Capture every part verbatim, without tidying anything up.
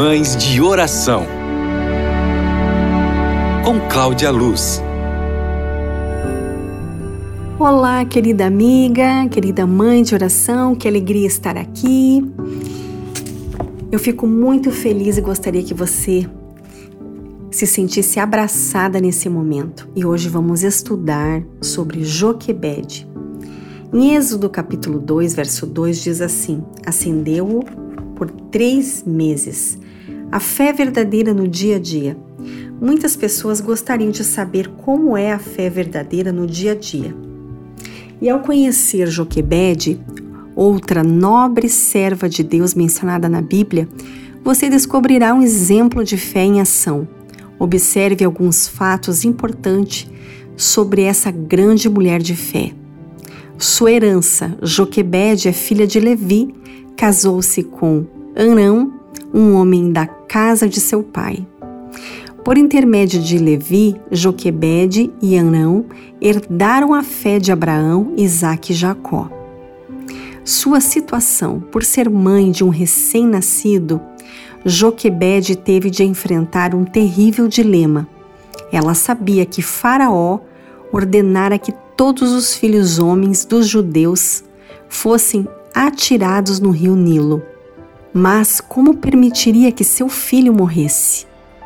Mães de Oração, com Cláudia Luz. Olá, querida amiga, querida mãe de oração, que alegria estar aqui. Eu fico muito feliz e gostaria que você se sentisse abraçada nesse momento. E hoje vamos estudar sobre Joquebede. Em Êxodo capítulo dois, verso dois, diz assim: acendeu-o por três meses. A fé verdadeira no dia a dia. Muitas pessoas gostariam de saber como é a fé verdadeira no dia a dia. E ao conhecer Joquebede, outra nobre serva de Deus mencionada na Bíblia, você descobrirá um exemplo de fé em ação. Observe alguns fatos importantes sobre essa grande mulher de fé. Sua herança: Joquebede é filha de Levi, casou-se com Arão, um homem da casa de seu pai. Por intermédio de Levi, Joquebede e Arão herdaram a fé de Abraão, Isaque e Jacó. Sua situação: por ser mãe de um recém-nascido, Joquebede teve de enfrentar um terrível dilema. Ela sabia que Faraó ordenara que todos os filhos homens dos judeus fossem atirados no rio Nilo. Mas como permitiria que seu filho morresse?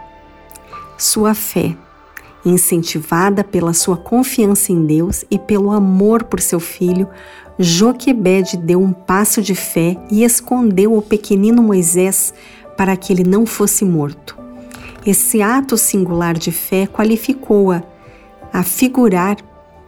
Sua fé, incentivada pela sua confiança em Deus e pelo amor por seu filho, Joquebede deu um passo de fé e escondeu o pequenino Moisés para que ele não fosse morto. Esse ato singular de fé qualificou-a a figurar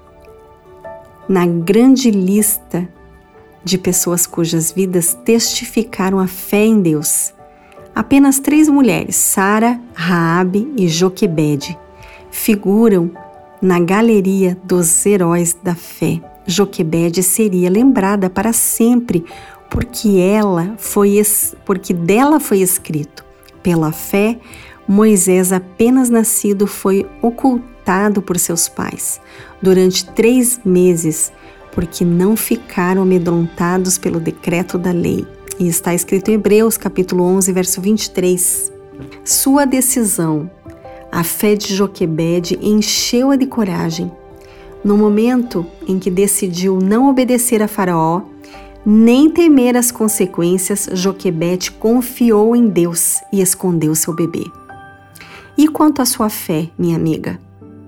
na grande lista de pessoas cujas vidas testificaram a fé em Deus. Apenas três mulheres, Sara, Raabe e Joquebede, figuram na galeria dos heróis da fé. Joquebede seria lembrada para sempre porque ela foi porque dela foi escrito: pela fé, Moisés, apenas nascido, foi ocultado por seus pais durante três meses, porque não ficaram amedrontados pelo decreto da lei. E está escrito em Hebreus, capítulo onze, verso vinte e três. Sua decisão, a fé de Joquebede, encheu-a de coragem. No momento em que decidiu não obedecer a Faraó, nem temer as consequências, Joquebede confiou em Deus e escondeu seu bebê. E quanto à sua fé, minha amiga?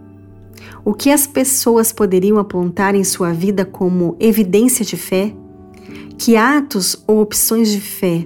O que as pessoas poderiam apontar em sua vida como evidência de fé? Que atos ou opções de fé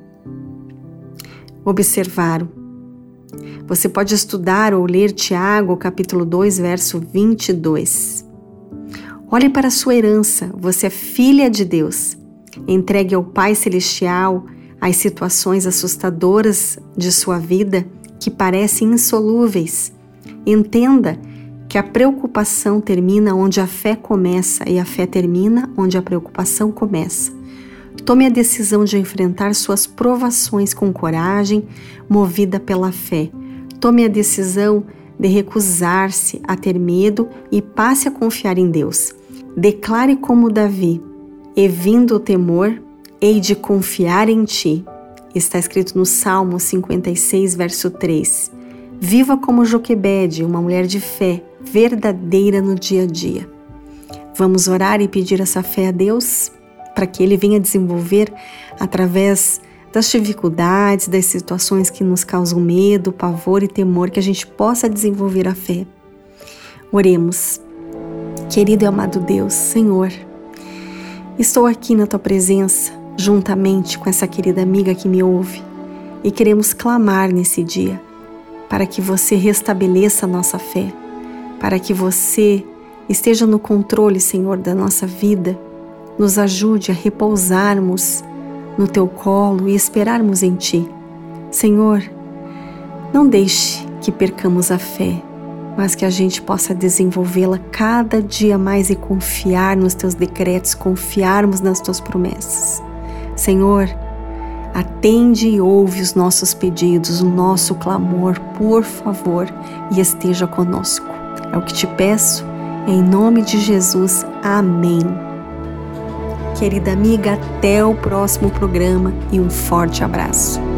observaram? Você pode estudar ou ler Tiago, capítulo dois, verso vinte e dois. Olhe para a sua herança, você é filha de Deus. Entregue ao Pai Celestial as situações assustadoras de sua vida que parecem insolúveis. Entenda que a preocupação termina onde a fé começa e a fé termina onde a preocupação começa. Tome a decisão de enfrentar suas provações com coragem, movida pela fé. Tome a decisão de recusar-se a ter medo e passe a confiar em Deus. Declare como Davi: e vindo o temor, hei de confiar em ti. Está escrito no Salmo cinquenta e seis, verso três. Viva como Joquebede, uma mulher de fé verdadeira no dia a dia. Vamos orar e pedir essa fé a Deus para que Ele venha desenvolver através das dificuldades, das situações que nos causam medo, pavor e temor, que a gente possa desenvolver a fé. Oremos. Querido e amado Deus, Senhor, estou aqui na Tua presença, juntamente com essa querida amiga que me ouve, e queremos clamar nesse dia para que Você restabeleça a nossa fé, para que Você esteja no controle, Senhor, da nossa vida, nos ajude a repousarmos no Teu colo e esperarmos em Ti. Senhor, não deixe que percamos a fé, mas que a gente possa desenvolvê-la cada dia mais e confiar nos Teus decretos, confiarmos nas Tuas promessas. Senhor, atende e ouve os nossos pedidos, o nosso clamor, por favor, e esteja conosco. É o que te peço, em nome de Jesus. Amém. Querida amiga, até o próximo programa e um forte abraço.